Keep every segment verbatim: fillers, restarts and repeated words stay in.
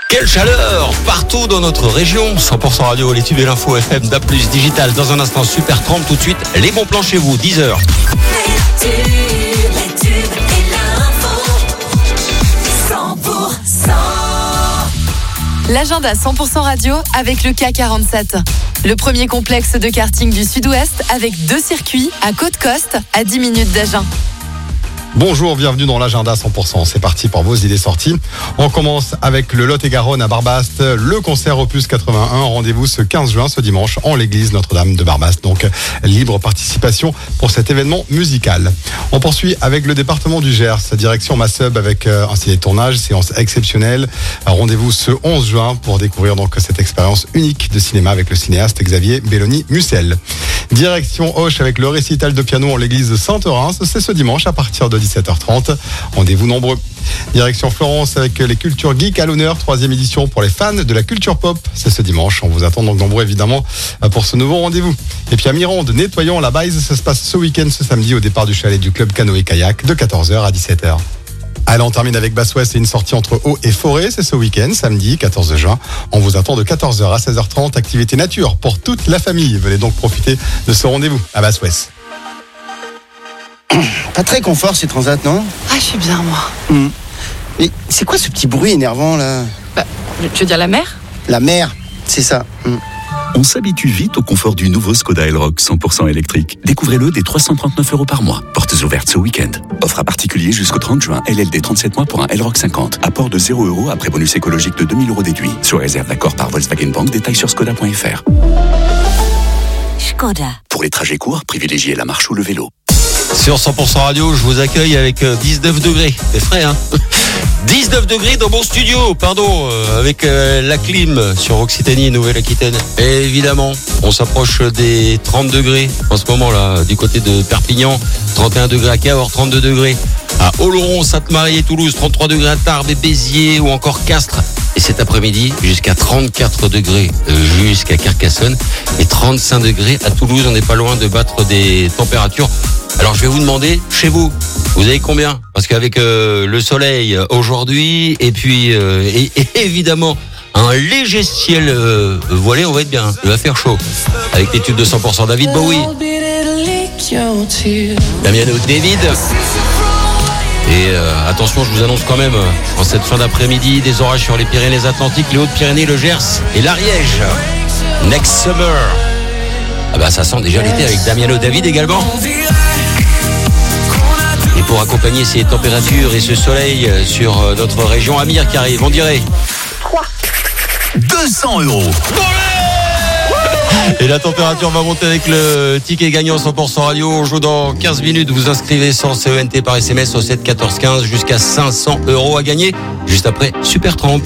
Quelle chaleur partout dans notre région. cent pour cent radio, les tubes et l'info F M, D A plus, digital. Dans un instant, Super trente tout de suite. Les bons plans chez vous, dix heures. Les tubes, les tubes et l'info. cent pour cent. L'agenda cent pour cent radio avec le K quarante-sept. Le premier complexe de karting du Sud-Ouest avec deux circuits à Côte-Coste à dix minutes d'Agen. Bonjour, bienvenue dans l'agenda cent pour cent. C'est parti pour vos idées sorties. On commence avec le Lot-et-Garonne à Barbaste. Le concert Opus quatre-vingt-un. Rendez-vous ce quinze juin, ce dimanche, en l'église Notre-Dame de Barbaste. Donc, libre participation pour cet événement musical. On poursuit avec le département du Gers. Direction Massub avec un ciné de tournage, séance exceptionnelle. Rendez-vous ce onze juin pour découvrir donc cette expérience unique de cinéma avec le cinéaste Xavier Belloni-Mussel. Direction Auch avec le récital de piano en l'église Sainte-Reims. C'est ce dimanche à partir de dix-sept heures trente. Rendez-vous nombreux. Direction Florence avec les Cultures Geek à l'honneur, troisième édition pour les fans de la culture pop. C'est ce dimanche. On vous attend donc nombreux évidemment pour ce nouveau rendez-vous. Et puis à Mirande, nettoyons la Baïse. Ça se passe ce week-end, ce samedi, au départ du chalet du club canoë-kayak de quatorze heures à dix-sept heures. Allez, on termine avec Basse-Ouest et une sortie entre eau et forêt. C'est ce week-end, samedi quatorze juin. On vous attend de quatorze heures à seize heures trente. Activité nature pour toute la famille. Venez donc profiter de ce rendez-vous à Basse-Ouest. Pas très confort ces transats, non? Ah, je suis bien, moi. Mmh. Mais c'est quoi ce petit bruit énervant, là? Bah, tu veux dire la mer? La mer, c'est ça. Mmh. On s'habitue vite au confort du nouveau Skoda Elroq cent pour cent électrique. Découvrez-le dès trois cent trente-neuf euros par mois. Portes ouvertes ce week-end. Offre à particulier jusqu'au trente juin. L L D trente-sept mois pour un Elroq cinquante. Apport de zéro euros après bonus écologique de deux mille euros déduit. Sur réserve d'accord par Volkswagen Bank. Détails sur skoda point f r. Skoda. Pour les trajets courts, privilégiez la marche ou le vélo. Sur cent pour cent radio, je vous accueille avec dix-neuf degrés. C'est frais, hein? dix-neuf degrés dans mon studio, pardon, euh, avec euh, la clim sur Occitanie, Nouvelle-Aquitaine. Et évidemment, on s'approche des trente degrés en ce moment-là, du côté de Perpignan. trente et un degrés à Cahors, trente-deux degrés à Oloron, Sainte-Marie et Toulouse, trente-trois degrés à Tarbes et Béziers ou encore Castres. Et cet après-midi, jusqu'à trente-quatre degrés jusqu'à Carcassonne et trente-cinq degrés à Toulouse. On n'est pas loin de battre des températures. Alors je vais vous demander, chez vous, vous avez combien? Parce qu'avec euh, le soleil aujourd'hui et puis euh, et, et évidemment un léger ciel euh, voilé, on va être bien. Il va faire chaud. Avec les tubes de cent pour cent David Bowie, Damiano David. Et euh, attention, je vous annonce quand même, en cette fin d'après-midi, des orages sur les Pyrénées-Atlantiques, les Hautes-Pyrénées, le Gers et l'Ariège. Next Summer. Ah bah ça sent déjà l'été avec Damiano David également. Et pour accompagner ces températures et ce soleil sur notre région, Amir qui arrive, on dirait trois. deux cents euros. Et la température va monter avec le ticket gagnant cent pour cent radio. On joue dans quinze minutes. Vous inscrivez sans C E N T par S M S au sept quatorze quinze jusqu'à cinq cents euros à gagner. Juste après, Super trente.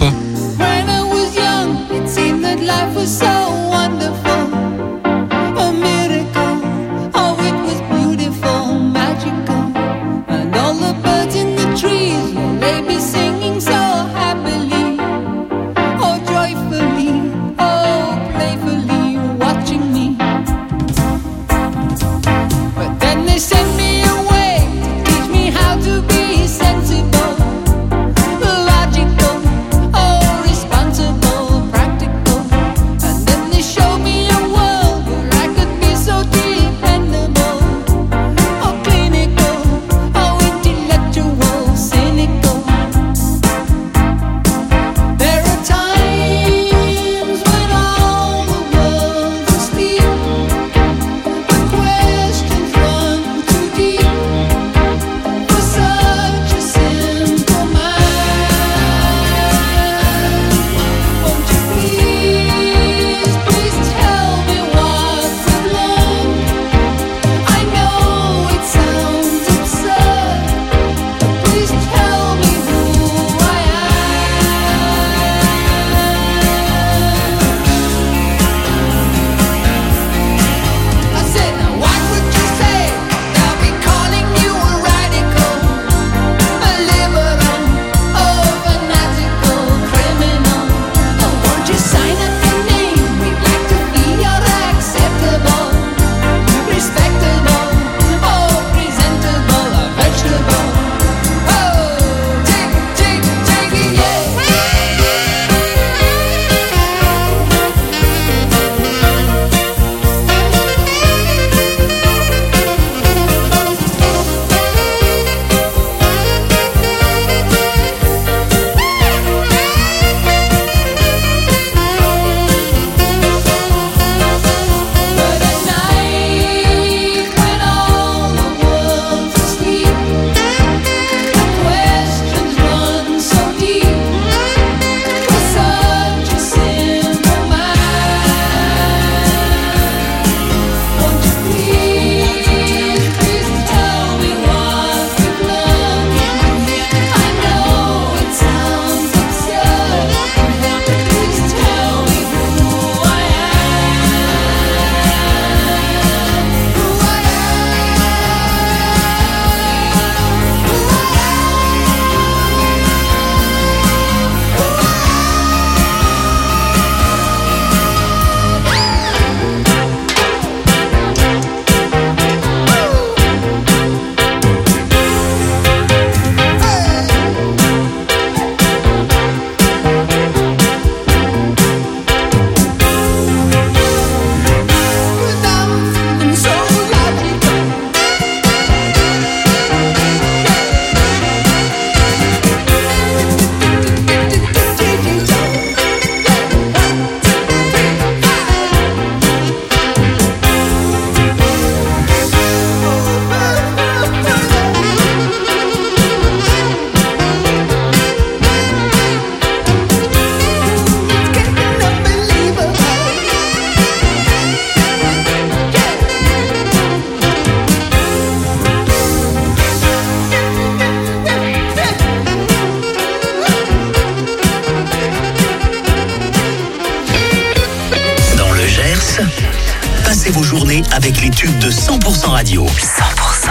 vos journées avec les tubes de cent pour cent radio. cent pour cent.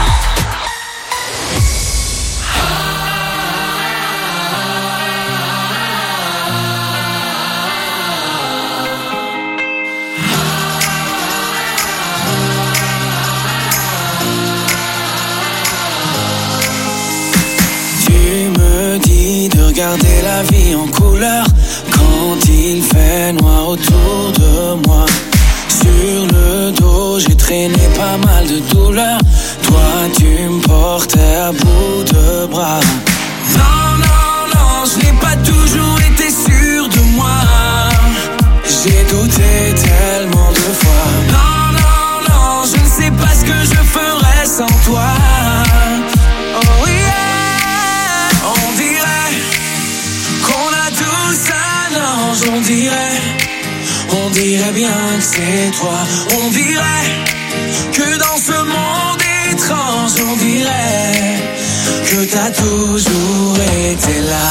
De regarder la vie en couleur quand il fait noir autour de moi. Sur le dos, j'ai traîné pas mal de douleurs. Toi, tu me portais à bout de bras. Non, non, non, je n'ai pas toujours été sûr de moi. J'ai douté tellement de fois. Non, non, non, je ne sais pas ce que je ferais sans toi. Oh yeah. On dirait, on dirait bien que c'est toi. On dirait que dans ce monde étrange, on dirait que t'as toujours été là.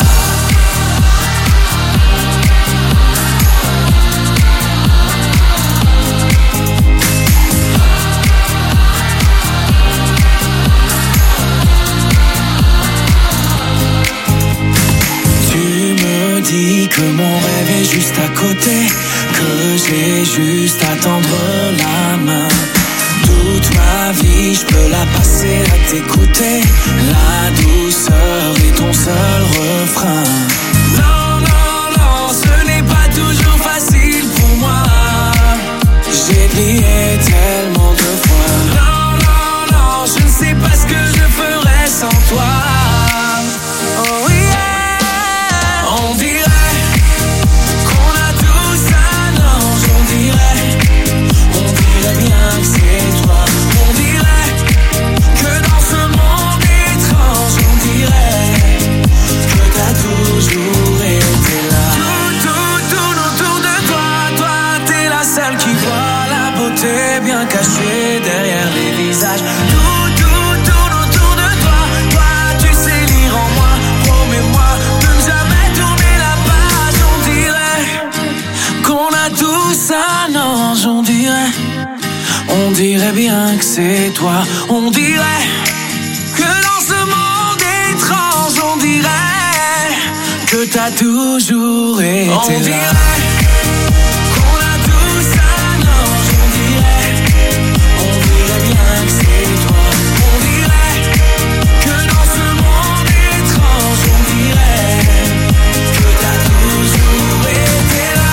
Dis que mon rêve est juste à côté, que j'ai juste à tendre la main. Toute ma vie, je peux la passer à t'écouter. La douceur est ton seul refrain. Non, non, non, ce n'est pas toujours facile pour moi. J'ai plié tellement de fois. Non, non, non, je ne sais pas ce que je ferais sans toi. Oh yeah. On dirait qu'on a tous un ange, on dirait, on dirait bien que c'est toi. On dirait que dans ce monde étrange, on dirait que t'as toujours été là. Tout, tout, tout autour de toi, toi t'es la seule qui voit la beauté bien cachée derrière les visages. Tout, tout, tout autour de toi, toi tu sais lire en moi, promets-moi de ne jamais tourner la page. On dirait qu'on a tous un ange, on dirait, on dirait bien que c'est toi. On dirait que dans ce monde étrange, on dirait que t'as toujours été là. On dirait qu'on a tous un ange, on dirait, on dirait bien que c'est toi. On dirait que dans ce monde étrange, on dirait que t'as toujours été là.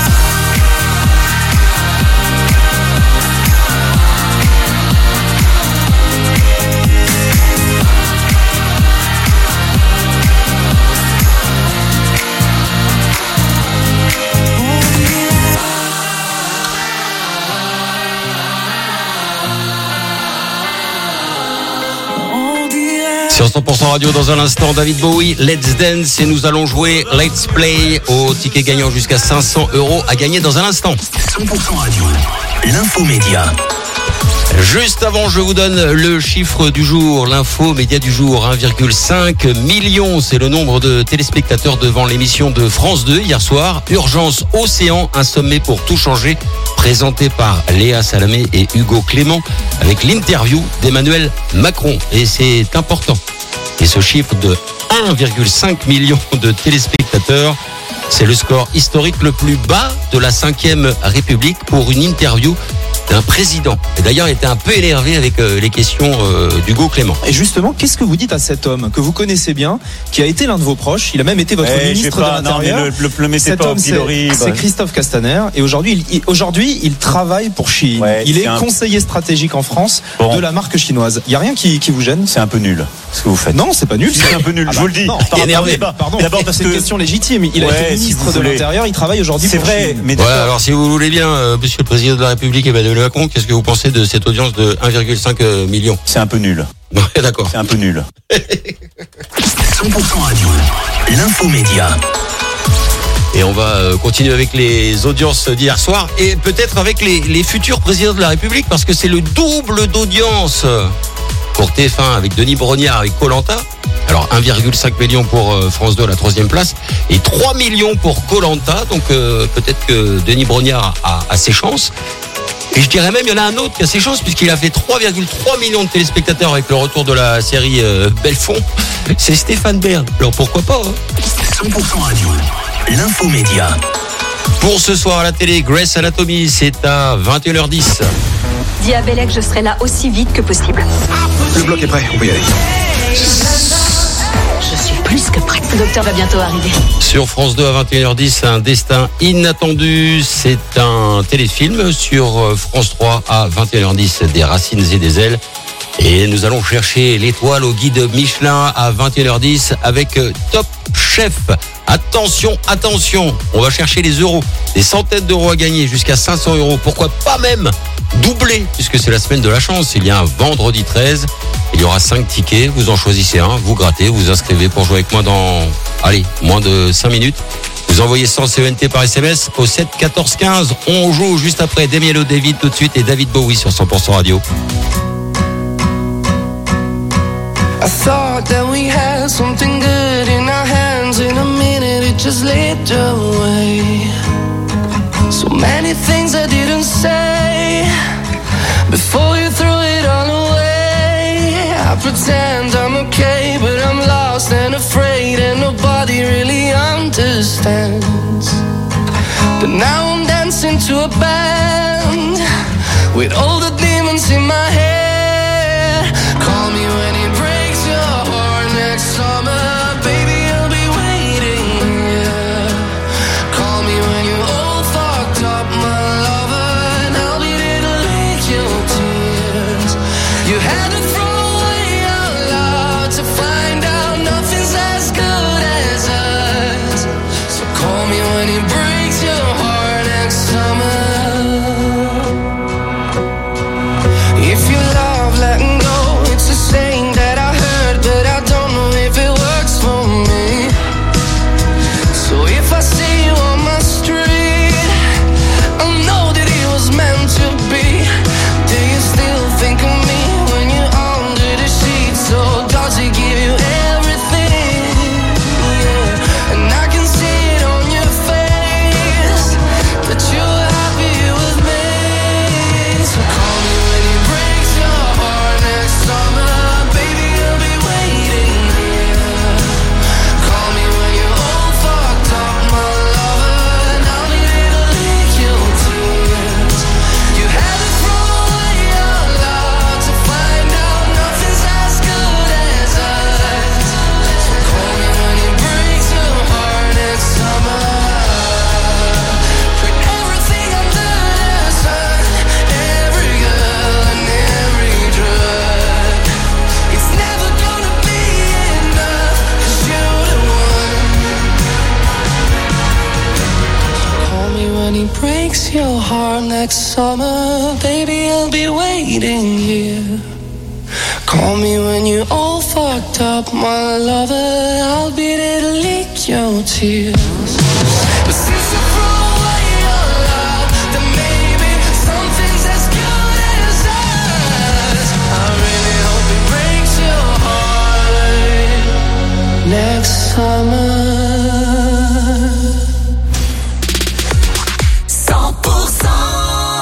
Sur cent pour cent radio, dans un instant, David Bowie, Let's Dance, et nous allons jouer Let's Play au ticket gagnant jusqu'à cinq cents euros à gagner dans un instant. cent pour cent radio, l'info média. Juste avant, je vous donne le chiffre du jour, l'info média du jour, un virgule cinq million, c'est le nombre de téléspectateurs devant l'émission de France deux hier soir. Urgence Océan, un sommet pour tout changer, présenté par Léa Salamé et Hugo Clément, avec l'interview d'Emmanuel Macron. Et c'est important. Et ce chiffre de un virgule cinq million de téléspectateurs, c'est le score historique le plus bas de la cinquième République pour une interview d'un président. Et d'ailleurs, il était un peu énervé avec euh, les questions euh, d'Hugo Clément. Et justement, qu'est-ce que vous dites à cet homme que vous connaissez bien, qui a été l'un de vos proches, il a même été votre hey, ministre pas, de l'Intérieur. Non, mais le, le, le mettez cet pas homme, au pilori, c'est, c'est Christophe Castaner. Et aujourd'hui, il, il, aujourd'hui, il travaille pour Shein. Ouais, il est un... conseiller stratégique en France bon. de la marque chinoise. Il n'y a rien qui, qui vous gêne? C'est un peu nul ce que vous faites. Non, c'est pas nul. C'est un peu nul, ah bah, je vous le dis. Non, par, énervé. Par, Pardon, d'abord parce c'est que une question légitime. Il ouais, a été ministre si de l'Intérieur, il travaille aujourd'hui c'est pour vrai, Shein. mais ouais, alors si vous voulez bien, euh, monsieur le président de la République, Emmanuel Macron, qu'est-ce que vous pensez de cette audience de un virgule cinq million? C'est un peu nul. Ouais, d'accord. C'est un peu nul. cent pour cent radio, l'info média. Et on va euh, continuer avec les audiences d'hier soir et peut-être avec les, les futurs présidents de la République, parce que c'est le double d'audience pour T F un avec Denis Brognard avec Koh-Lanta. Alors un virgule cinq million pour euh, France deux à la troisième place et trois millions pour Koh-Lanta. Donc euh, peut-être que Denis Brognard a, a ses chances. Et je dirais même, il y en a un autre qui a ses chances, puisqu'il a fait trois virgule trois millions de téléspectateurs avec le retour de la série euh, Belfond. C'est Stéphane Bern. Alors pourquoi pas hein. cent pour cent radio, l'infomédia. Pour ce soir à la télé, Grey's Anatomy, c'est à vingt et une heures dix. Dis à Bellec, je serai là aussi vite que possible. Le bloc est prêt, on peut y aller. Je suis plus que prête. Le docteur va bientôt arriver. Sur France deux à vingt et une heures dix, un destin inattendu. C'est un téléfilm. Sur France trois à vingt et une heures dix, des racines et des ailes. Et nous allons chercher l'étoile au guide Michelin à vingt et une heures dix avec Top Chef. Attention, attention, on va chercher les euros. Des centaines d'euros à gagner, jusqu'à cinq cents euros. Pourquoi pas même doubler, puisque c'est la semaine de la chance. Il y a un vendredi treize. Il y aura cinq tickets. Vous en choisissez un, vous grattez, vous inscrivez pour jouer avec moi dans, allez, moins de cinq minutes. Vous envoyez cent C E N T par S M S au sept quatorze quinze. On joue juste après Demielo David tout de suite et David Bowie sur cent pour cent radio. I thought that we had something good in our hands. In a minute it just slipped away. So many things I didn't say before you threw it all away. I pretend I'm okay, but I'm lost and afraid, and nobody really understands. But now I'm dancing to a band with all the demons in my head. Call me when it breaks your heart next summer, baby, I'll be waiting here. Call me when you're all fucked up, my lover, and I'll be there to lick your tears. You had to throw away our love to find out nothing's as good as us. So call me when it breaks your heart next summer. If you love letting go, it's a saying that I heard, but I don't know if it works for me. So if I see you on my street, I know that it was meant to be. Do you still think of me when you're under the sheets? So does he give you everything? Yeah, and I can see it on your face that you're happy with me. So call me when he breaks your heart next summer, baby, I'll be waiting here. Call me when you're all fucked up, my lover, and I'll be there to lick your tears. You had to throw away your love to find out nothing's as good as us. So call me when he breaks your heart next summer. Put everything under the sun, every girl and every drug. It's never gonna be enough, 'cause you're the one. Call me when he breaks your heart next summer, baby, I'll be waiting here. Call me when you're all fucked up, my lover, I'll be there to lick your tears. But since you threw away your love, then maybe something's as good as us. I really hope it breaks your heart next summer. cent pour cent.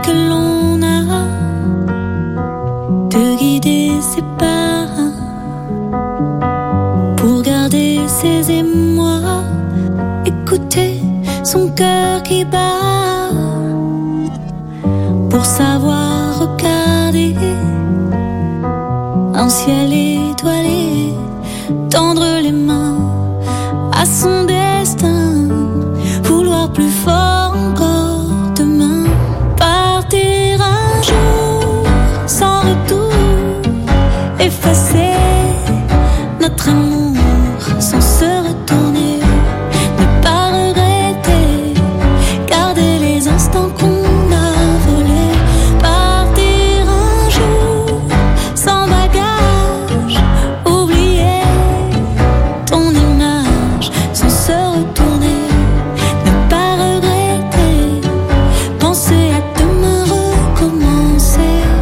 que l'on a de guider ses pas pour garder ses émois, écouter son cœur qui bat pour savoir regarder un ciel étoilé, tendre les mains à son destin, vouloir plus fort encore demain, partir un jour sans retour, effacer notre amour sans se retourner, ne pas regretter, garder les instants qu'on a volés, partir un jour sans bagage, oublier ton image sans se retourner, ne pas regretter, penser à demain recommencer.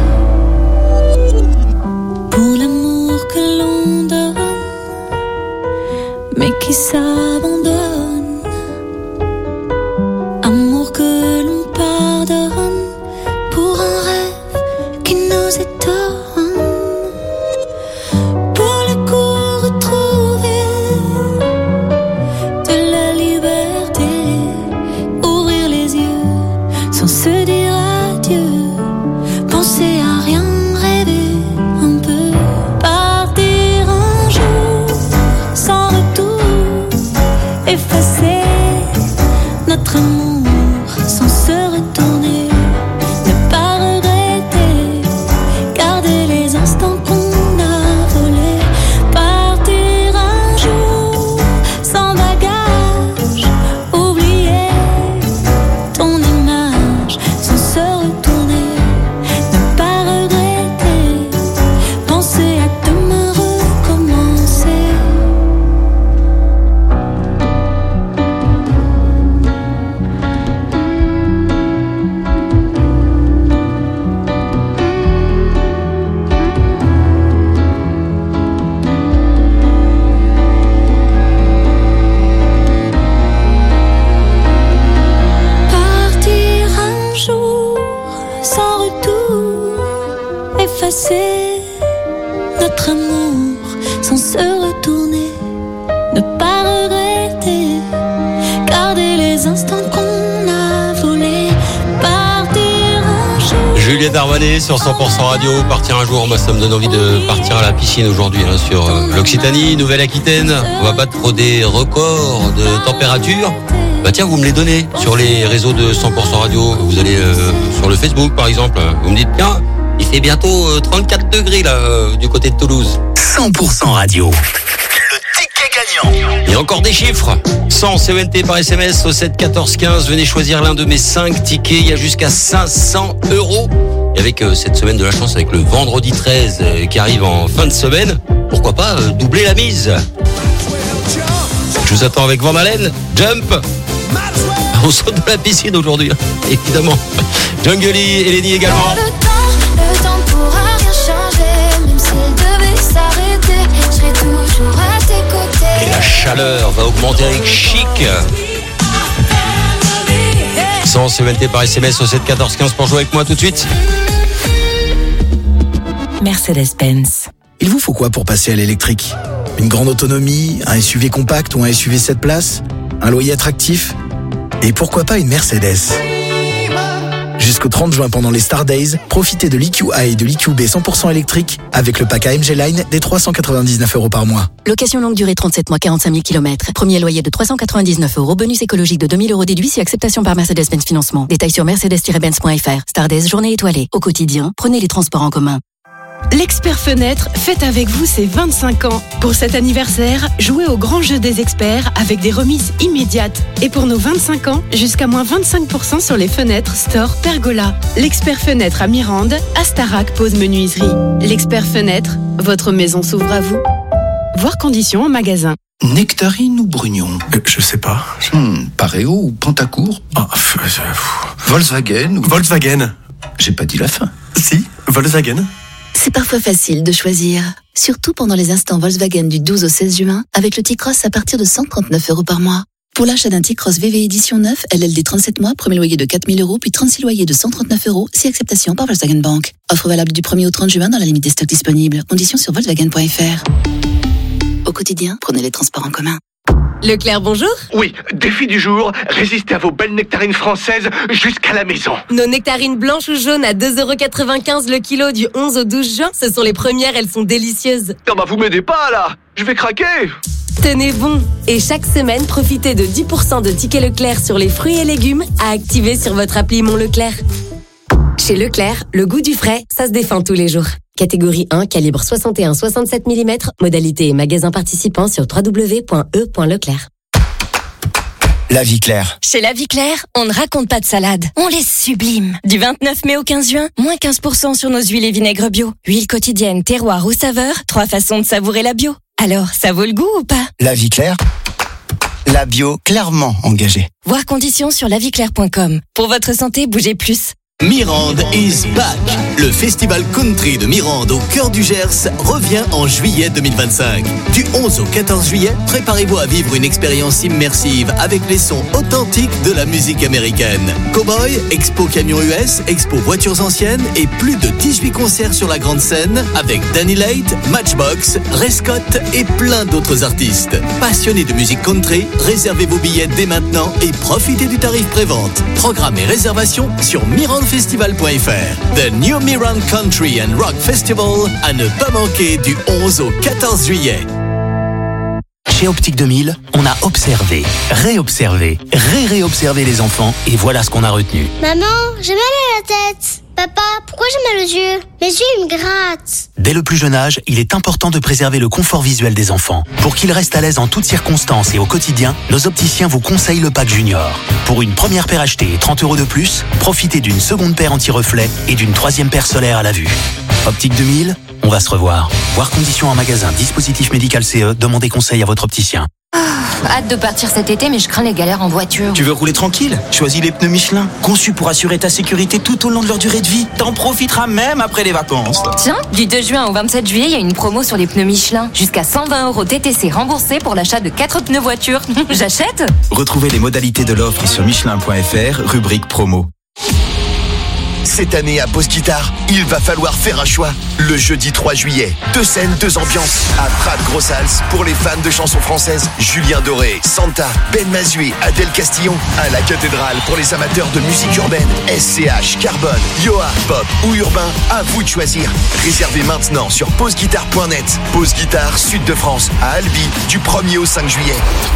Pour l'amour que l'on donne mais qui s'abandonne, amour que l'on pardonne pour un rêve qui nous étonne, pour le coup retrouver de la liberté, ouvrir les yeux sans se dire adieu, penser à rien, rêver un peu, partir un jour sans retour, effacer notre amour sans se retourner, ne pas regretter, garder les instants qu'on a volés, partir un jour sans bagage, oublier ton image sans se retourner, ne pas regretter, penser à demain recommencer. Partir un jour sans retour, effacer notre amour sans se retourner, ne pas regretter, garder les instants qu'on a volés, partir un jour. Juliette Armanet sur cent pour cent Radio, partir un jour, moi ça me donne envie de partir à la piscine aujourd'hui hein, sur euh, l'Occitanie, Nouvelle-Aquitaine. On va battre des records de température. Bah tiens, vous me les donnez sur les réseaux de cent pour cent Radio. Vous allez euh, sur le Facebook par exemple, vous me dites tiens, il fait bientôt euh, trente-quatre degrés là euh, du côté de Toulouse. cent pour cent Radio. Le ticket gagnant. Et encore des chiffres. cent C E N T par S M S au sept quatorze quinze. Venez choisir l'un de mes cinq tickets. Il y a jusqu'à cinq cents euros. Et avec euh, cette semaine de la chance, avec le vendredi treize euh, qui arrive en fin de semaine, pourquoi pas euh, doubler la mise. Je vous attends avec Van Halen, Jump. On saute dans la piscine aujourd'hui, hein, évidemment. Jungle Lee, Eleni également. Le temps, le temps pourra rien changer, même s'il devait s'arrêter, je serai toujours à tes côtés. Et la chaleur va augmenter avec Chic. cent C E N T par S M S au sept quatorze quinze pour jouer avec moi tout de suite. Mercedes-Benz. Il vous faut quoi pour passer à l'électrique ? Une grande autonomie, un S U V compact ou un S U V sept places ? Un loyer attractif ? Et pourquoi pas une Mercedes ? Jusqu'au trente juin pendant les Star Days, profitez de l'E Q A et de l'E Q B cent pour cent électrique avec le pack A M G Line des trois cent quatre-vingt-dix-neuf euros par mois. Location longue durée trente-sept mois, quarante-cinq mille kilomètres. Premier loyer de trois cent quatre-vingt-dix-neuf euros. Bonus écologique de deux mille euros déduit si acceptation par Mercedes-Benz Financement. Détails sur mercedes tiret benz point f r. Star Days, journée étoilée. Au quotidien, prenez les transports en commun. L'expert fenêtre fête avec vous ses vingt-cinq ans. Pour cet anniversaire, jouez au grand jeu des experts avec des remises immédiates. Et pour nos vingt-cinq ans, jusqu'à moins vingt-cinq pour cent sur les fenêtres Store Pergola. L'expert fenêtre à Mirande, Astarac pose menuiserie. L'expert fenêtre, votre maison s'ouvre à vous. Voir conditions en magasin. Nectarine ou Brugnon euh, Je sais pas. Je... Hmm, Pareo ou Pantacourt Ah, euh, euh, Volkswagen ou... Volkswagen. J'ai pas dit la fin. Si, Volkswagen. C'est parfois facile de choisir, surtout pendant les instants Volkswagen du douze au seize juin, avec le T-Cross à partir de cent trente-neuf euros par mois. Pour l'achat d'un T-Cross V V édition neuf, L L D trente-sept mois, premier loyer de quatre mille euros, puis trente-six loyers de cent trente-neuf euros, si acceptation par Volkswagen Bank. Offre valable du premier au trente juin dans la limite des stocks disponibles. Conditions sur volkswagen point f r. Au quotidien, prenez les transports en commun. Leclerc, bonjour. Oui, défi du jour, résister à vos belles nectarines françaises jusqu'à la maison. Nos nectarines blanches ou jaunes à deux euros quatre-vingt-quinze le kilo du onze au douze juin, ce sont les premières, elles sont délicieuses. Non bah vous m'aidez pas là, je vais craquer. Tenez bon. Et chaque semaine, profitez de dix pour cent de tickets Leclerc sur les fruits et légumes à activer sur votre appli Mon Leclerc. Chez Leclerc, le goût du frais, ça se défend tous les jours. Catégorie un, calibre soixante et un virgule soixante-sept millimètres, modalité et magasin participant sur w w w point e point leclerc. La vie claire. Chez La Vie Claire, on ne raconte pas de salade, on les sublime. Du vingt-neuf mai au quinze juin, moins quinze pour cent sur nos huiles et vinaigres bio. Huile quotidienne, terroir ou saveur, trois façons de savourer la bio. Alors, ça vaut le goût ou pas? La vie claire. La bio clairement engagée. Voir conditions sur la vie claire point com. Pour votre santé, bougez plus. Mirande is back. Le festival country de Mirande au cœur du Gers revient en juillet deux mille vingt-cinq. Du onze au quatorze juillet, préparez-vous à vivre une expérience immersive avec les sons authentiques de la musique américaine. Cowboy, expo camions U S, expo voitures anciennes et plus de dix-huit concerts sur la grande scène avec Danny Late, Matchbox, Ray Scott et plein d'autres artistes. Passionnés de musique country, réservez vos billets dès maintenant et profitez du tarif prévente. Programme et réservation sur mirande festival point f r. The New Mirande Country and Rock Festival à ne pas manquer du onze au quatorze juillet. Chez Optique deux mille, on a observé, réobservé, ré-réobservé les enfants et voilà ce qu'on a retenu. Maman, j'ai mal à la tête. Papa, pourquoi j'ai mal aux yeux? Mes yeux, ils me grattent. Dès le plus jeune âge, il est important de préserver le confort visuel des enfants. Pour qu'ils restent à l'aise en toutes circonstances et au quotidien, nos opticiens vous conseillent le pack Junior. Pour une première paire achetée et trente euros de plus, profitez d'une seconde paire anti-reflet et d'une troisième paire solaire à la vue. Optique deux mille, on va se revoir. Voir conditions en magasin, dispositif médical C E, demandez conseil à votre opticien. Hâte de partir cet été, mais je crains les galères en voiture. Tu veux rouler tranquille? Choisis les pneus Michelin, conçus pour assurer ta sécurité tout au long de leur durée de vie. T'en profiteras même après les vacances. Tiens, du deux juin au vingt-sept juillet, il y a une promo sur les pneus Michelin. Jusqu'à cent vingt euros T T C remboursés pour l'achat de quatre pneus voiture. J'achète? Retrouvez les modalités de l'offre sur michelin point f r, rubrique promo. Cette année à Pause Guitare, il va falloir faire un choix. Le jeudi trois juillet, deux scènes, deux ambiances. À Prades Grossals, pour les fans de chansons françaises, Julien Doré, Santa, Ben Mazué, Adèle Castillon. À la Cathédrale, pour les amateurs de musique urbaine, S C H, Carbone, Yoa, Pop ou Urbain. À vous de choisir. Réservez maintenant sur pause guitare point net. Pause Guitare, Sud de France, à Albi, du premier au cinq juillet.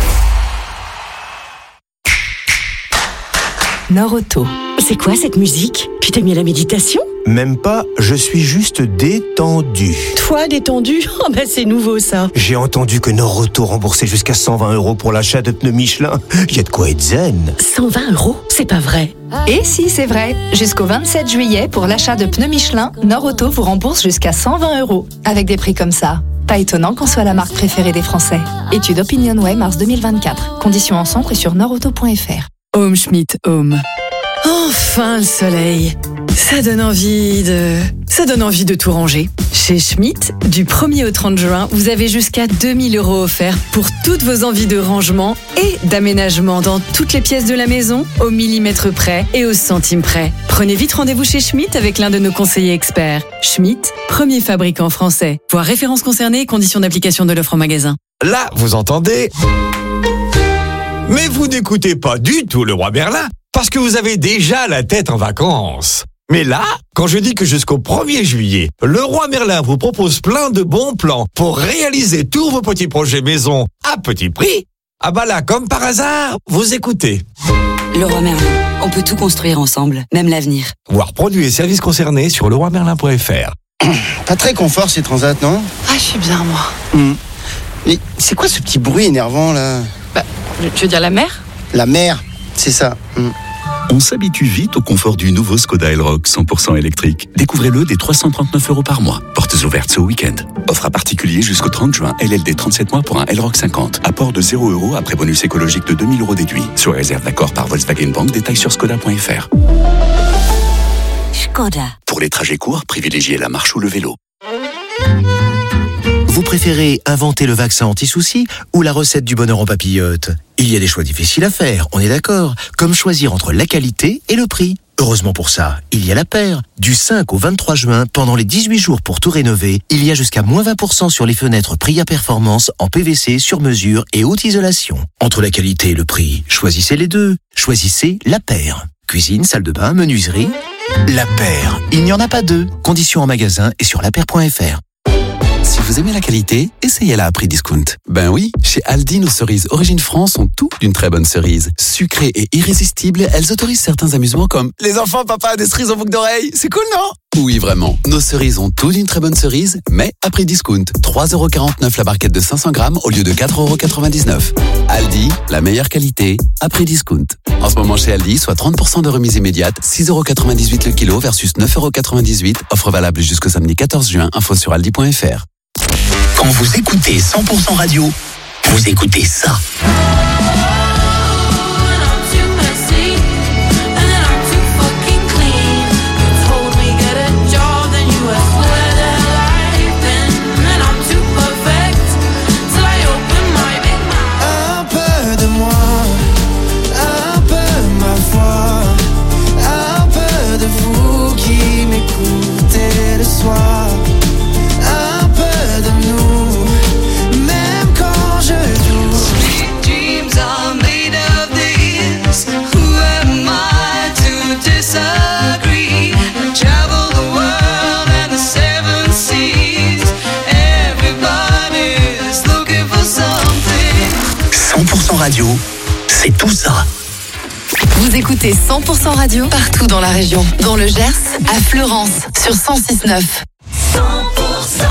Nord-Auto. C'est quoi cette musique? Tu t'es mis à la méditation? Même pas, je suis juste détendu. Toi, détendu? Oh bah c'est nouveau ça. J'ai entendu que Nord-Auto remboursait jusqu'à cent vingt euros pour l'achat de pneus Michelin. Il y a de quoi être zen. cent vingt euros? C'est pas vrai. Et si, c'est vrai. Jusqu'au vingt-sept juillet, pour l'achat de pneus Michelin, Nord-Auto vous rembourse jusqu'à cent vingt euros. Avec des prix comme ça. Pas étonnant qu'on soit la marque préférée des Français. Étude OpinionWay, mars deux mille vingt-quatre. Conditions en centre et sur nordauto point f r. Home Schmidt Home. Enfin le soleil. Ça donne envie de... Ça donne envie de tout ranger. Chez Schmidt, du premier au trente juin, vous avez jusqu'à deux mille euros offerts pour toutes vos envies de rangement et d'aménagement dans toutes les pièces de la maison, au millimètre près et au centime près. Prenez vite rendez-vous chez Schmidt avec l'un de nos conseillers experts. Schmidt, premier fabricant français. Voir références concernées et conditions d'application de l'offre en magasin. Là, vous entendez? Mais vous n'écoutez pas du tout le roi Merlin, parce que vous avez déjà la tête en vacances. Mais là, quand je dis que jusqu'au premier juillet, le roi Merlin vous propose plein de bons plans pour réaliser tous vos petits projets maison à petit prix, ah bah là, comme par hasard, vous écoutez. Le roi Merlin, on peut tout construire ensemble, même l'avenir. Voir produits et services concernés sur le roi merlin point f r. Pas très confort ces transats, non? Ah, je suis bien, moi. Mmh. Mais c'est quoi ce petit bruit énervant, là? Bah, tu veux dire la mer? La mer, c'est ça. Mmh. On s'habitue vite au confort du nouveau Skoda Elroq cent pour cent électrique. Découvrez-le dès trois cent trente-neuf euros par mois. Portes ouvertes ce week-end. Offre à particulier jusqu'au trente juin. L L D trente-sept mois pour un Elroq cinquante. Apport de zéro euros après bonus écologique de deux mille euros déduit. Sur réserve d'accord par Volkswagen Bank. Détails sur skoda point f r. Skoda. Pour les trajets courts, privilégiez la marche ou le vélo. Vous préférez inventer le vaccin anti-souci ou la recette du bonheur en papillote? Il y a des choix difficiles à faire, on est d'accord, comme choisir entre la qualité et le prix. Heureusement pour ça, il y a La Paire. Du cinq au vingt-trois juin, pendant les dix-huit jours pour tout rénover, il y a jusqu'à moins vingt pour cent sur les fenêtres Priya Performance en P V C sur mesure et haute isolation. Entre la qualité et le prix, choisissez les deux. Choisissez La Paire. Cuisine, salle de bain, menuiserie. La Paire. Il n'y en a pas deux. Conditions en magasin et sur lapaire point f r. Si vous aimez la qualité, essayez-la à prix discount. Ben oui, chez Aldi, nos cerises Origine France sont tout d'une très bonne cerise. Sucrées et irrésistibles, elles autorisent certains amusements comme les enfants, papa a des cerises en boucle d'oreille. C'est cool, non? Oui, vraiment. Nos cerises ont tout d'une très bonne cerise, mais à prix discount. trois euros quarante-neuf la barquette de cinq cents grammes au lieu de quatre euros quatre-vingt-dix-neuf. Aldi, la meilleure qualité, à prix discount. En ce moment chez Aldi, soit trente pour cent de remise immédiate, six euros quatre-vingt-dix-huit le kilo versus neuf euros quatre-vingt-dix-huit. Offre valable jusqu'au samedi quatorze juin. Info sur aldi point f r. Quand vous écoutez cent pour cent radio, vous écoutez ça. Un peu de moi, un peu ma foi, un peu de vous qui m'écoutez le soir. Un peu de nous, même quand je doute. Sweet dreams are made of this. Who am I to disagree? I travel the world and the seven seas. Everybody's looking for something. cent pour cent radio, c'est tout ça. Vous écoutez cent pour cent radio partout dans la région. Dans le Gers, à Fleurance, sur cent six neuf. cent pour cent.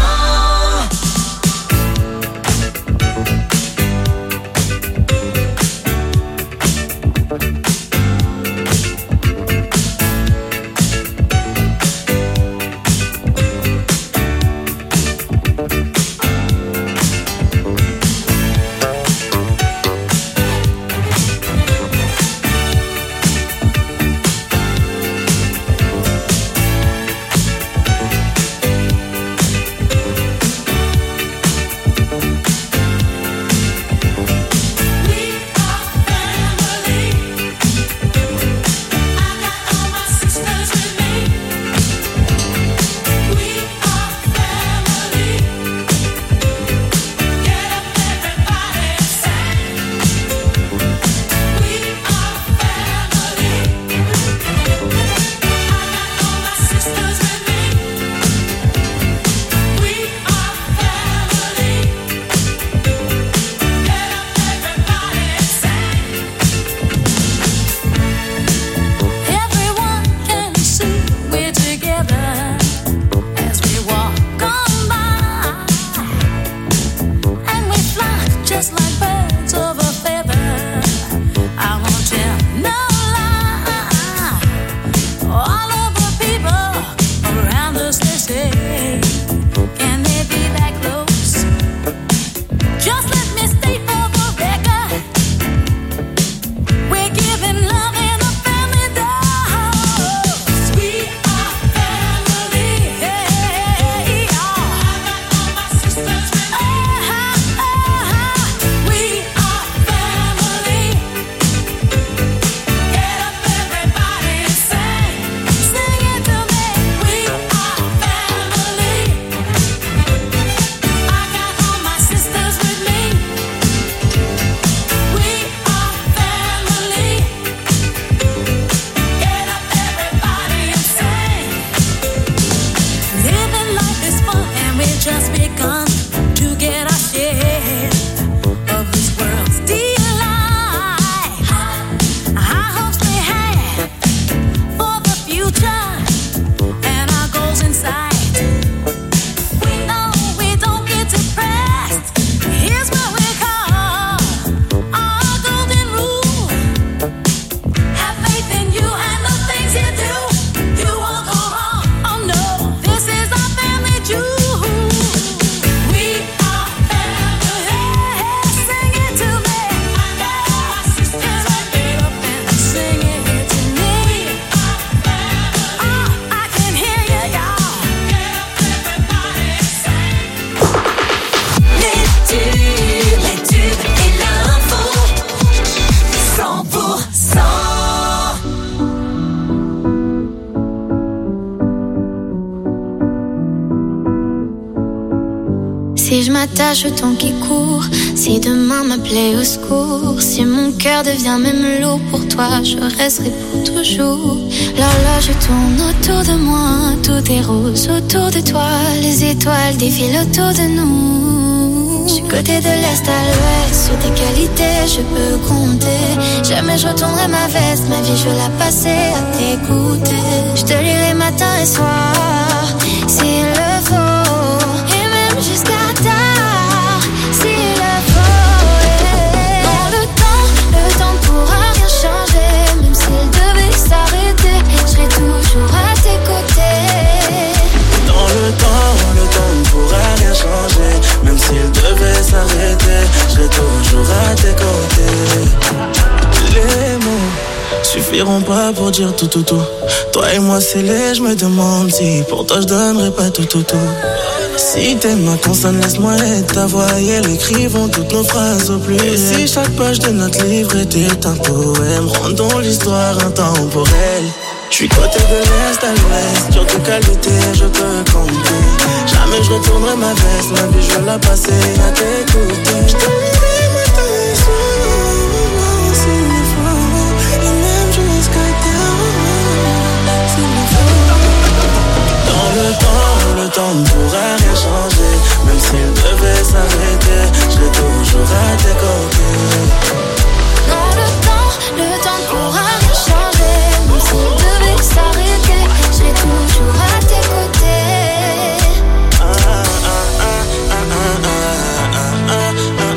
ma tâche, le temps qui court. Si demain m'appelait au secours, si mon cœur devient même lourd, pour toi je resterai pour toujours. L'horloge tourne autour de moi, tout est rose autour de toi. Les étoiles défilent autour de nous. Je suis côté de l'est à l'ouest, sur tes qualités je peux compter. Jamais je retournerai ma veste, ma vie je vais la passer à t'écouter. Je te lirai matin et soir, s'il le faut, et même jusqu'à tard, s'il le faut. Dans le temps, le temps ne pourra rien changer. Même s'il devait s'arrêter, je serai toujours à tes côtés. Dans le temps, le temps ne pourra rien changer. Même s'il devait s'arrêter, je serai toujours à tes côtés. Les mots suffiront pas pour dire tout tout tout. Toi et moi c'est les, je me demande si pour toi je donnerais pas tout tout tout. Si t'es ma consonne, laisse-moi être ta voix et elle écrivons toutes nos phrases au plus. Et si chaque page de notre livre était un poème, rendons l'histoire intemporelle. J'suis côté de l'est à l'ouest, sur tes qualités je peux compter. Jamais je retournerai ma veste, ma vie je vais la passer à t'écouter. J'te lirai matin et soir, s'il le faut, et même jusqu'à tard, s'il le faut. Dans le temps, le temps ne pourra rien changer. Même s'il devait s'arrêter, je serai toujours à tes côtés. Dans le temps, le temps ne pourra rien changer. Même s'il devait s'arrêter, je serai toujours à tes côtés. Ah, ah, ah, ah, ah, ah, ah, ah,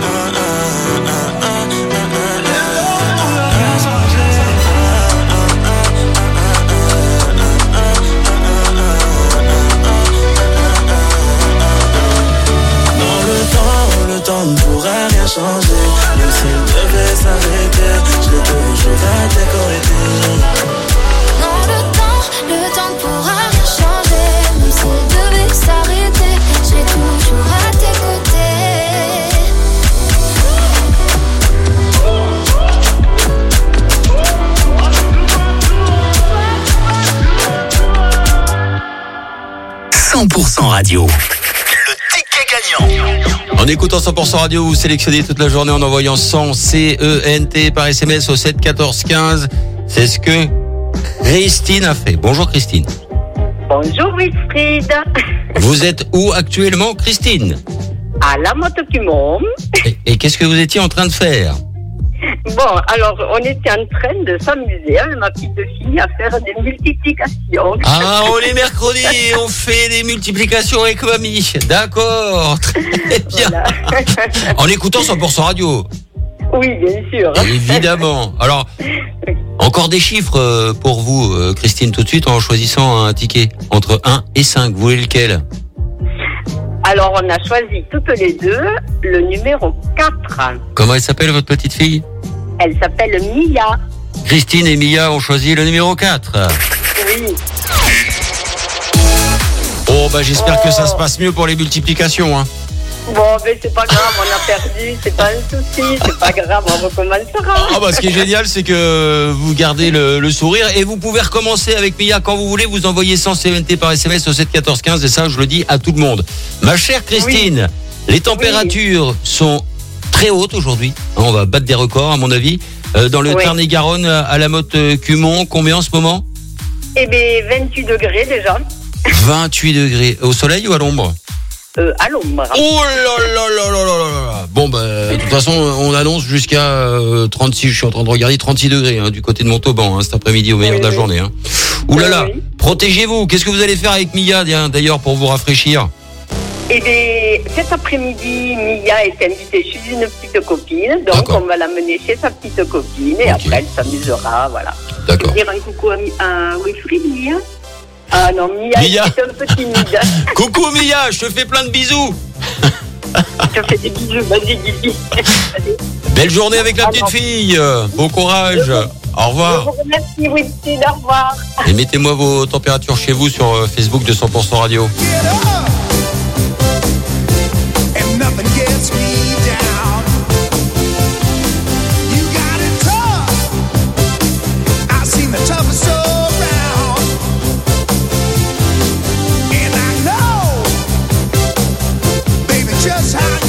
le temps ne pourra rien changer. Même s'il devait s'arrêter, je serai toujours à tes côtés. Non, le temps, le temps ne pourra rien changer. Même s'il devait s'arrêter, je serai toujours à tes côtés. cent pour cent radio. Le ticket gagnant. En écoutant cent pour cent radio, vous sélectionnez toute la journée en envoyant cent C E N T par S M S au sept quatorze quinze. C'est ce que Christine a fait. Bonjour Christine. Bonjour Wilfried. Vous êtes où actuellement Christine? À la moto qui monte. Et, et qu'est-ce que vous étiez en train de faire? Bon, alors on était en train de s'amuser avec ma petite fille à faire des multiplications. Ah, on est mercredi et on fait des multiplications avec mamie. D'accord, très bien. Voilà. En écoutant cent pour cent radio. Oui, bien sûr. Évidemment. Alors, encore des chiffres pour vous, Christine, tout de suite, en choisissant un ticket entre un et cinq. Vous voulez lequel? Alors, on a choisi toutes les deux le numéro quatre. Comment elle s'appelle, votre petite fille? Elle s'appelle Mia. Christine et Mia ont choisi le numéro quatre. Oui. Oh, bah j'espère oh. que ça se passe mieux pour les multiplications, hein. Bon, mais c'est pas grave, on a perdu, c'est pas un souci, c'est pas grave, on recommencera. Ah bah ce qui est génial, c'est que vous gardez le, le sourire et vous pouvez recommencer avec Mia quand vous voulez. Vous envoyez cent C E N T par S M S au sept quatorze quinze et ça, je le dis à tout le monde. Ma chère Christine, oui. Les températures oui. sont très hautes aujourd'hui. On va battre des records, à mon avis. Euh, dans le oui. Tarn-et-Garonne, à la Motte-Cumont, combien en ce moment? Eh bien, vingt-huit degrés déjà. vingt-huit degrés. Au soleil ou à l'ombre? Euh, à l'ombre. Oh là là là là là là. Bon, bah, de toute façon, on annonce jusqu'à euh, trente-six, je suis en train de regarder, trente-six degrés hein, du côté de Montauban hein, cet après-midi au meilleur oui, de la oui. journée. Hein. Ouh là là, oui. Protégez-vous. Qu'est-ce que vous allez faire avec Mia d'ailleurs pour vous rafraîchir? Eh bien, cet après-midi, Mia est invitée chez une petite copine, donc D'accord. on va l'amener chez sa petite copine et okay. après elle s'amusera, voilà. D'accord. Je vais dire un coucou à, à Wilfried, Mia. Ah non, Mia, Mia. est un peu timide. Coucou Mia, je te fais plein de bisous. Je te fais des bisous, vas-y Guigui. Belle journée avec la petite fille, bon courage. Je au revoir. Je vous remercie Wilfried, au revoir. Et mettez-moi vos températures chez vous sur Facebook de cent pour cent Radio. Just how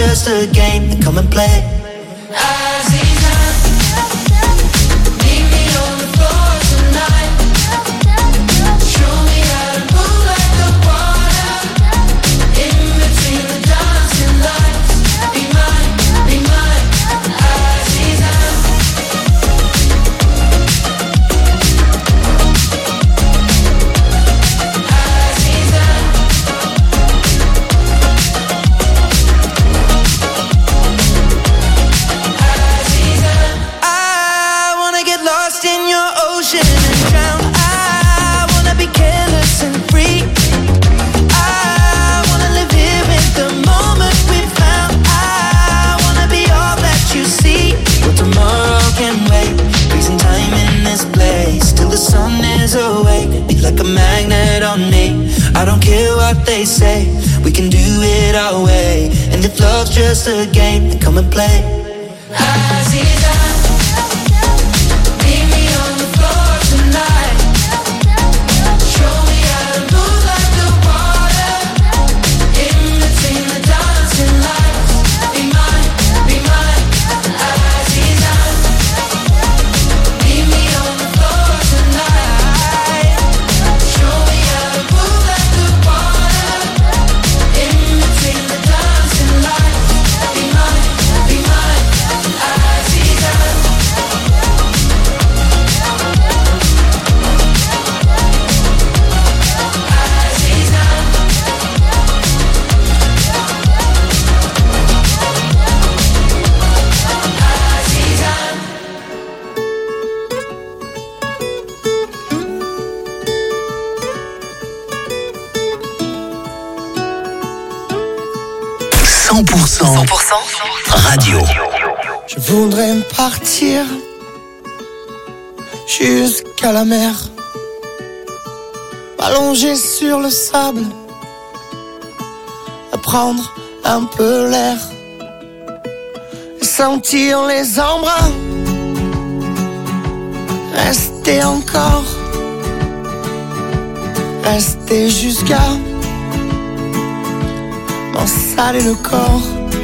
just a game, then come and play. I don't care what they say, we can do it our way. And if love's just a game, then come and play. Aziza, meet me on the floor tonight. Show me how to move like the water. In between the dancing lights. Be mine, be mine, Aziza. Meet me on the floor tonight. Show me how to move like the water. In between the dancing lights. Be mine, be mine, Aziza. cent pour cent, cent pour cent radio. Je voudrais partir jusqu'à la mer, m'allonger sur le sable, prendre un peu l'air, sentir les embruns, rester encore, rester jusqu'à m'en saler le corps.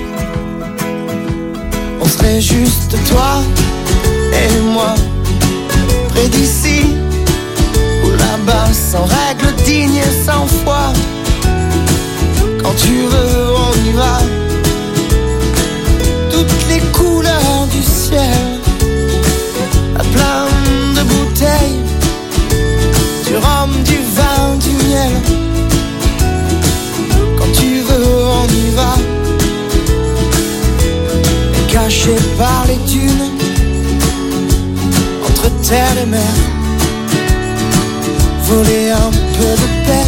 On serait juste toi et moi, près d'ici ou là-bas, sans règles dignes et sans foi. Quand tu veux, on y va. Toutes les couleurs du ciel, à plein de bouteilles, du rhum, du vin, du miel. Quand tu veux, on y va. Caché par les dunes, entre terre et mer, voler un peu de paix,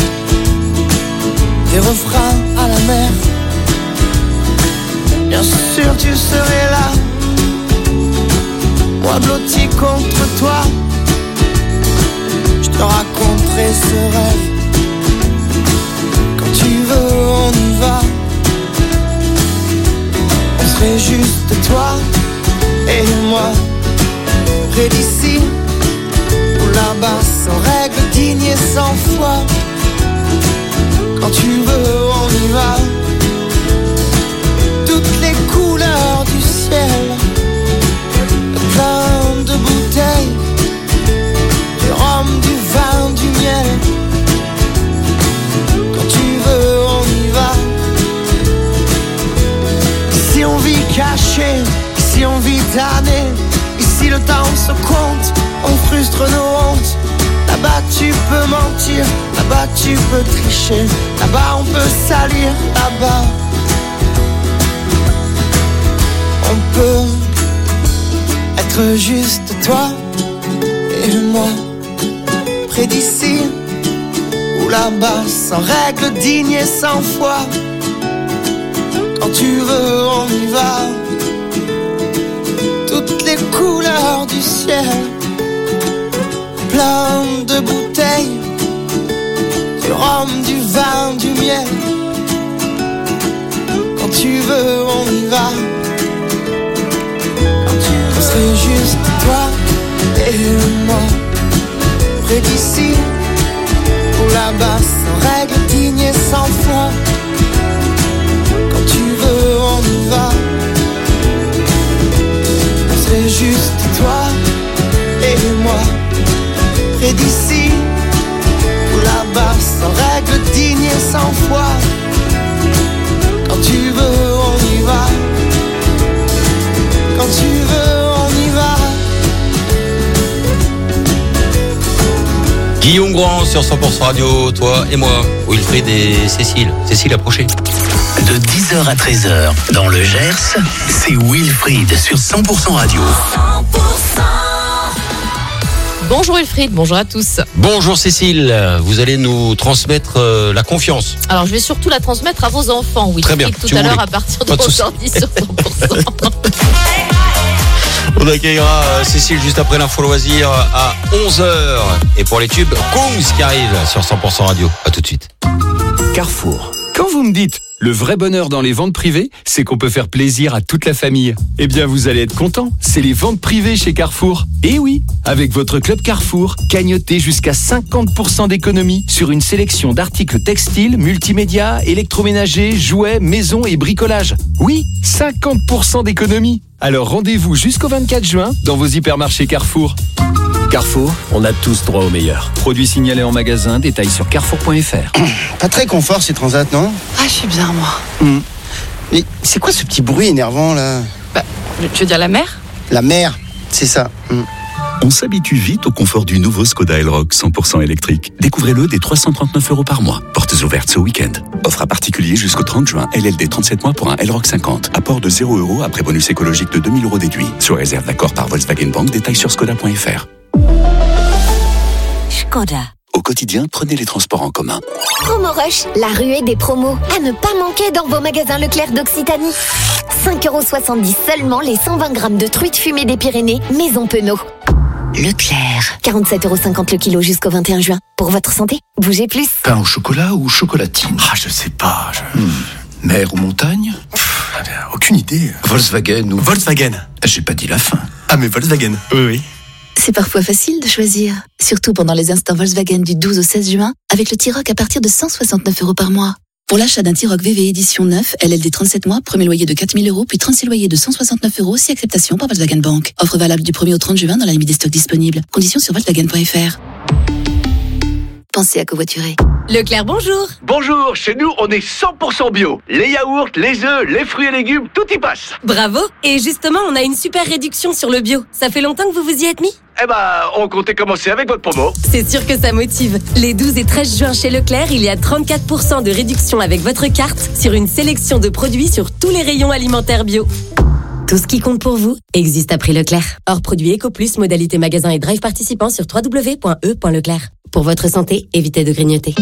des refrains à la mer. Bien sûr tu serais là, moi blotti contre toi. Je te raconterai ce rêve. Quand tu veux, on y va. On serait juste toi et moi, près d'ici ou là-bas, sans règles dignes et sans foi. Quand tu veux, on y va. Toutes les couleurs du ciel, plein de bouteilles, du rhum, du vin, du miel. Quand tu veux, on y va. Ici on vit caché, ici on vit damné. Ici le temps se compte, on frustre nos hontes. Là-bas tu peux mentir, là-bas tu peux tricher, là-bas on peut salir, là-bas on peut être juste toi et moi, près d'ici ou là-bas, sans règles dignes et sans foi. Quand tu veux, on y va. Toutes les couleurs du ciel, plein de bouteilles, du rhum, du vin, du miel. Quand tu veux, on y va. Quand tu veux, c'est juste toi et moi, près d'ici ou là-bas, sans règles dignes et sans foi. Quand tu veux, on juste toi et moi, près d'ici ou là-bas, sans règle, digne et sans foi. Quand tu veux, on y va. Quand tu veux, on y va. Guillaume Grand sur cent pour cent Radio, toi et moi, Wilfried et Cécile. Cécile, approchez. De dix heures à treize heures, dans le Gers, c'est Wilfried sur cent pour cent Radio. cent pour cent. Bonjour Wilfried, bonjour à tous. Bonjour Cécile, vous allez nous transmettre euh, la confiance. Alors je vais surtout la transmettre à vos enfants, Wilfried. Très bien, tout si à vous l'heure voulez. à partir de Pas de onze souci. heures dix sur cent pour cent. On accueillera euh, Cécile juste après l'info loisir à onze heures. Et pour les tubes, Kungs qui arrive sur cent pour cent Radio. À tout de suite. Carrefour. Quand vous me dites le vrai bonheur dans les ventes privées, c'est qu'on peut faire plaisir à toute la famille. Eh bien, vous allez être content. C'est les ventes privées chez Carrefour. Et oui, avec votre club Carrefour, cagnotez jusqu'à cinquante pour cent d'économie sur une sélection d'articles textiles, multimédia, électroménagers, jouets, maison et bricolage. Oui, cinquante pour cent d'économie. Alors rendez-vous jusqu'au vingt-quatre juin dans vos hypermarchés Carrefour. Carrefour, on a tous droit au meilleur. Produits signalés en magasin, détails sur carrefour point f r. Pas très confort ces transats, non? Ah, je suis bien, moi. Hum. Mais c'est quoi ce petit bruit énervant là? Bah, tu veux dire la mer? La mer, c'est ça. Hum. On s'habitue vite au confort du nouveau Skoda Elroq cent pour cent électrique. Découvrez-le dès trois cent trente-neuf euros par mois. Portes ouvertes ce week-end. Offre à particulier jusqu'au trente juin. L L D trente-sept mois pour un Elroq cinquante. Apport de zéro euros après bonus écologique de deux mille euros déduit. Sur réserve d'accord par Volkswagen Bank. Détails sur skoda point f r. Skoda. Au quotidien, prenez les transports en commun. Promo Rush, la ruée des promos. À ne pas manquer dans vos magasins Leclerc d'Occitanie. cinq euros soixante-dix seulement les cent vingt grammes de truites fumées des Pyrénées, Maison Penaud. Leclerc. quarante-sept euros cinquante le kilo jusqu'au vingt et un juin. Pour votre santé, bougez plus. Pain au chocolat ou chocolatine? Ah, je sais pas. Je... Hmm. Mer ou montagne? Pff, aucune idée. Volkswagen ou... Volkswagen. J'ai pas dit la fin. Ah, mais Volkswagen. Oui, oui. C'est parfois facile de choisir, surtout pendant les instants Volkswagen du douze au seize juin, avec le T-Roc à partir de cent soixante-neuf euros par mois. Pour l'achat d'un T-Roc V V édition neuf, L L D trente-sept mois, premier loyer de quatre mille euros, puis trente-six loyers de cent soixante-neuf euros, si acceptation par Volkswagen Bank. Offre valable du premier au trente juin dans la limite des stocks disponibles. Conditions sur volkswagen point f r. Pensez à covoiturer. Leclerc, bonjour. Bonjour, chez nous, on est cent pour cent bio. Les yaourts, les œufs, les fruits et légumes, tout y passe. Bravo. Et justement, on a une super réduction sur le bio. Ça fait longtemps que vous vous y êtes mis? Eh ben, on comptait commencer avec votre promo. C'est sûr que ça motive. Les douze et treize juin chez Leclerc, il y a trente-quatre pour cent de réduction avec votre carte sur une sélection de produits sur tous les rayons alimentaires bio. Tout ce qui compte pour vous existe à prix Leclerc. Hors produit EcoPlus, modalité magasin et drive participant sur w w w point e point leclerc. Pour votre santé, évitez de grignoter.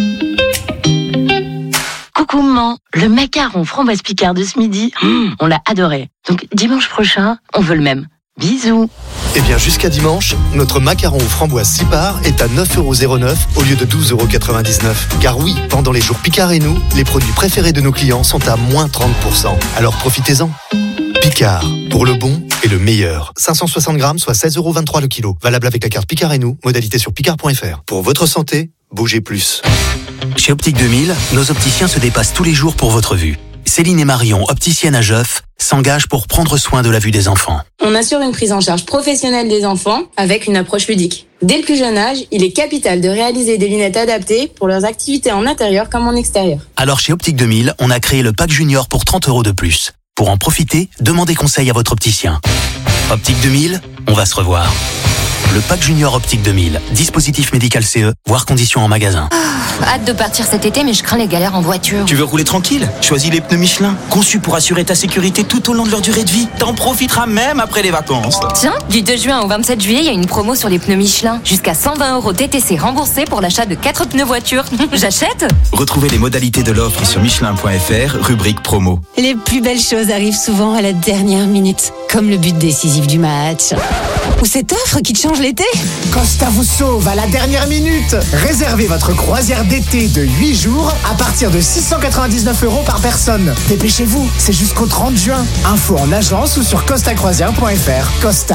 Coucou maman, le macaron framboise Picard de ce midi, mmh, on l'a adoré. Donc dimanche prochain, on veut le même. Bisous. Eh bien jusqu'à dimanche, notre macaron aux framboises six parts est à neuf euros zéro neuf au lieu de douze euros quatre-vingt-dix-neuf. Car oui, pendant les jours Picard et nous, les produits préférés de nos clients sont à moins trente pour cent. Alors profitez-en. Picard, pour le bon et le meilleur. cinq cent soixante grammes, soit seize euros vingt-trois le kilo. Valable avec la carte Picard et nous, modalité sur picard point f r. Pour votre santé, bougez plus. Chez Optique deux mille, nos opticiens se dépassent tous les jours pour votre vue. Céline et Marion, opticiennes à Geoff, s'engagent pour prendre soin de la vue des enfants. On assure une prise en charge professionnelle des enfants avec une approche ludique. Dès le plus jeune âge, il est capital de réaliser des lunettes adaptées pour leurs activités en intérieur comme en extérieur. Alors chez Optique deux mille, on a créé le pack junior pour trente euros de plus. Pour en profiter, demandez conseil à votre opticien. Optique deux mille, on va se revoir. Le pack junior Optique deux mille, dispositif médical C E, voire conditions en magasin. Ah, hâte de partir cet été, mais je crains les galères en voiture. Tu veux rouler tranquille? Choisis les pneus Michelin, conçus pour assurer ta sécurité tout au long de leur durée de vie. T'en profiteras même après les vacances. Tiens, du deux juin au vingt-sept juillet, il y a une promo sur les pneus Michelin. Jusqu'à cent vingt euros T T C remboursés pour l'achat de quatre pneus voiture. J'achète? Retrouvez les modalités de l'offre sur michelin point f r, rubrique promo. Les plus belles choses arrivent souvent à la dernière minute, comme le but décisif du match. Ou cette offre qui te change l'été. Costa vous sauve à la dernière minute. Réservez votre croisière d'été de huit jours à partir de six cent quatre-vingt-dix-neuf euros par personne. Dépêchez-vous, c'est jusqu'au trente juin. Info en agence ou sur costa croisière point f r. Costa.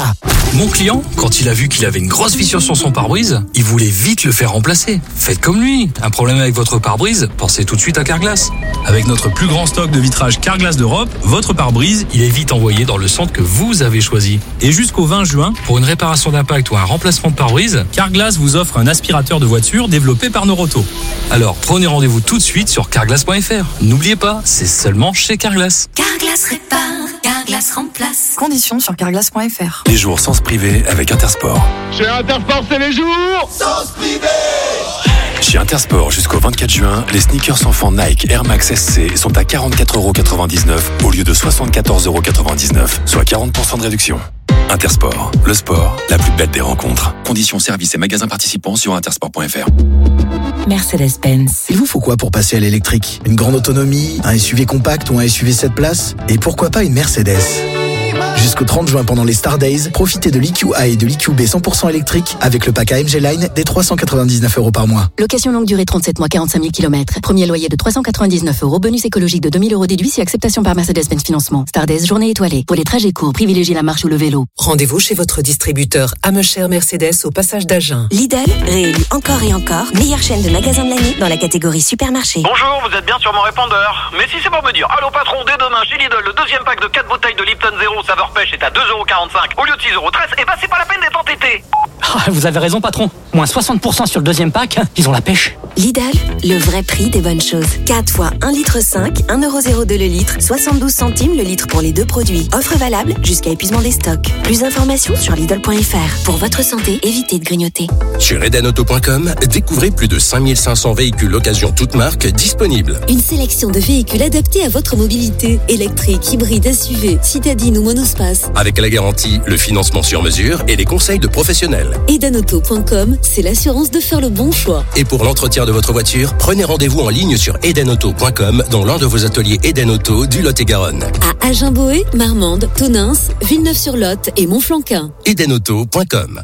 Mon client, quand il a vu qu'il avait une grosse fissure sur son pare-brise, il voulait vite le faire remplacer. Faites comme lui. Un problème avec votre pare-brise, pensez tout de suite à Carglass. Avec notre plus grand stock de vitrage Carglass d'Europe, votre pare-brise, il est vite envoyé dans le centre que vous avez choisi. Et jusqu'au vingt juin, pour une réparation d'impact ou un remplacement de pare-brise, Carglass vous offre un aspirateur de voiture développé par Noroto. Alors prenez rendez-vous tout de suite sur carglass point f r. N'oubliez pas, c'est seulement chez Carglass. Carglass répare, Carglass remplace. Conditions sur carglass point f r. Les jours sens privé avec Intersport. Chez Intersport, c'est les jours sens privé. Chez Intersport, jusqu'au vingt-quatre juin, les sneakers enfants Nike Air Max S C sont à quarante-quatre euros quatre-vingt-dix-neuf au lieu de soixante-quatorze euros quatre-vingt-dix-neuf, soit quarante pour cent de réduction. Intersport, le sport, la plus belle des rencontres. Conditions, services et magasins participants sur intersport point f r. Mercedes-Benz. Il vous faut quoi pour passer à l'électrique? Une grande autonomie, un S U V compact ou un S U V sept places? Et pourquoi pas une Mercedes? Jusqu'au trente juin pendant les Star Days, profitez de l'E Q A et de l'E Q B cent pour cent électrique avec le pack A M G Line dès trois cent quatre-vingt-dix-neuf euros par mois. Location longue durée trente-sept mois, quarante-cinq mille kilomètres. Premier loyer de trois cent quatre-vingt-dix-neuf euros. Bonus écologique de deux mille euros déduit si acceptation par Mercedes-Benz Financement. Star Days, journée étoilée. Pour les trajets courts, privilégiez la marche ou le vélo. Rendez-vous chez votre distributeur Amecher Mercedes au passage d'Agen. Lidl, réélu encore et encore, meilleure chaîne de magasins de l'année dans la catégorie supermarché. Bonjour, vous êtes bien sur mon répondeur. Mais si c'est pour me dire, allô patron, dès demain chez Lidl, le deuxième pack de quatre bouteilles de Lipton Zéro saveur pêche est à deux euros quarante-cinq au lieu de six euros treize, et bah c'est pas la peine d'être entêté. Oh, vous avez raison patron, moins soixante pour cent sur le deuxième pack, ils ont la pêche. Lidl, le vrai prix des bonnes choses. quatre fois un virgule cinq litre, un euro zéro deux le litre, soixante-douze centimes le litre pour les deux produits. Offre valable jusqu'à épuisement des stocks. Plus d'informations sur Lidl point f r. Pour votre santé, évitez de grignoter. Sur eden auto point com, découvrez plus de cinq mille cinq cents véhicules occasion toute marque disponibles. Une sélection de véhicules adaptés à votre mobilité. Électrique, hybride, S U V, citadine ou monospace. Avec la garantie, le financement sur mesure et les conseils de professionnels. eden auto point com, c'est l'assurance de faire le bon choix. Et pour l'entretien de votre voiture, prenez rendez-vous en ligne sur eden auto point com dans l'un de vos ateliers Eden Auto du Lot-et-Garonne. À Agen-Boé, Marmande, Tonneins, Villeneuve-sur-Lot et Montflanquin. eden auto point com.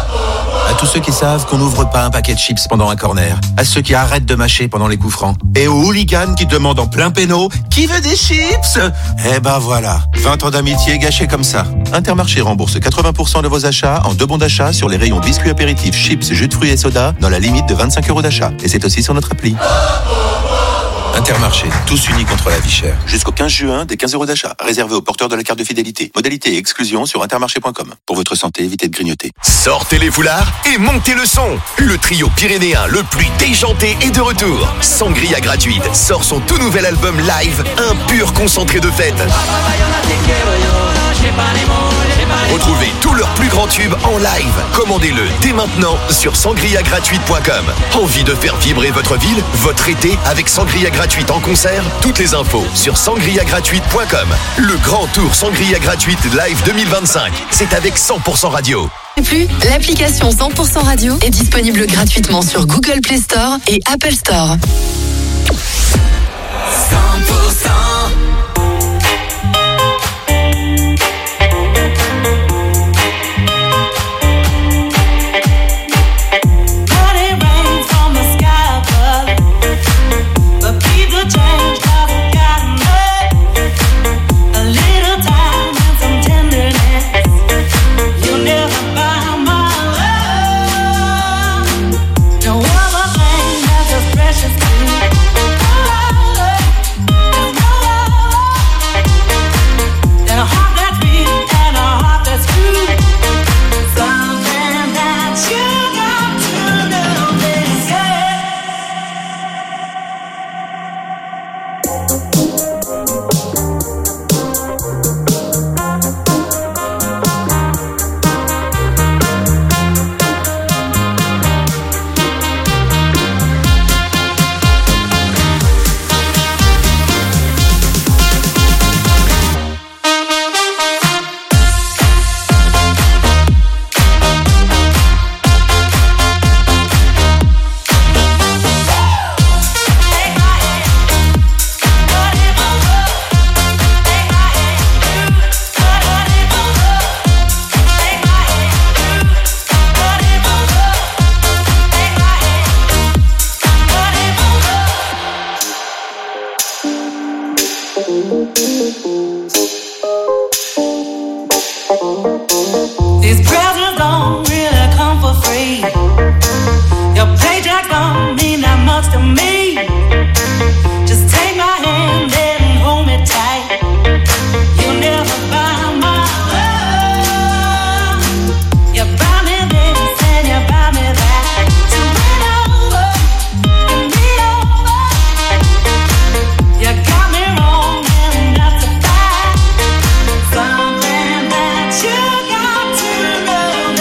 À tous ceux qui savent qu'on n'ouvre pas un paquet de chips pendant un corner. À ceux qui arrêtent de mâcher pendant les coups francs. Et aux hooligans qui demandent en plein péno « Qui veut des chips ?» Eh ben voilà, vingt ans d'amitié gâchés comme ça. Intermarché rembourse quatre-vingts pour cent de vos achats en deux bons d'achat sur les rayons biscuits apéritifs, chips, jus de fruits et soda dans la limite de vingt-cinq euros d'achat. Et c'est aussi sur notre appli. Intermarché, tous unis contre la vie chère. Jusqu'au quinze juin, des quinze euros d'achat. Réservé aux porteurs de la carte de fidélité. Modalité et exclusion sur intermarché point com. Pour votre santé, évitez de grignoter. Sortez les foulards et montez le son. Le trio pyrénéen le plus déjanté est de retour. Sangria Gratuite sort son tout nouvel album live, un pur concentré de fête. Retrouvez tous leurs plus grands tubes en live. Commandez-le dès maintenant sur sangria gratuite point com. Envie de faire vibrer votre ville, votre été avec Sangria Gratuite en concert? Toutes les infos sur sangria gratuite point com. Le grand tour Sangria Gratuite Live deux mille vingt-cinq. C'est avec cent pour cent radio. Et plus, l'application cent pour cent radio est disponible gratuitement sur Google Play Store et Apple Store. cent pour cent